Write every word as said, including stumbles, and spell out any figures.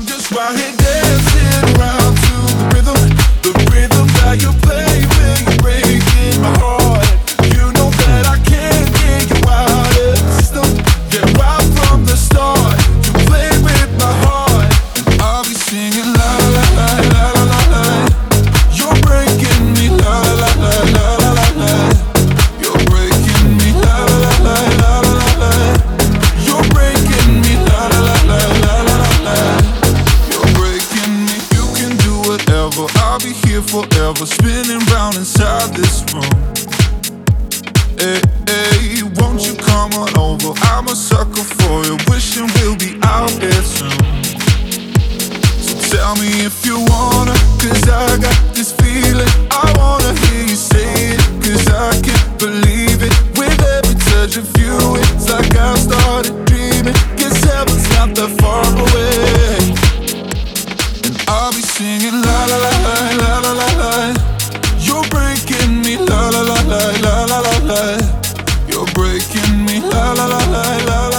I'm just right here dancing around to the rhythm, the rhythm that you play when you're breaking my heart. You know that I can't get you out of the system. Yeah, right from the start, you play with my heart, and I'll be singing la la la la la la la. You're breaking me la la la la la la la. You're breaking me la la la la la la la. You're breaking me la la la la la la la. You're breaking me. You can do whatever. I'll be here forever, spinning round inside this room. Hey, hey, won't you come on over? I'm a sucker for you, wishing we'll be out there soon. So tell me if you wanna, cause I got this feeling. I wanna hear you say it, cause I can't believe it. With every touch of you, it's like I've started dreaming. Guess heaven's not that far away. And I'll be singing la la la la la la la. You're breaking me la la la la la la la la. You're breaking me la la la la la.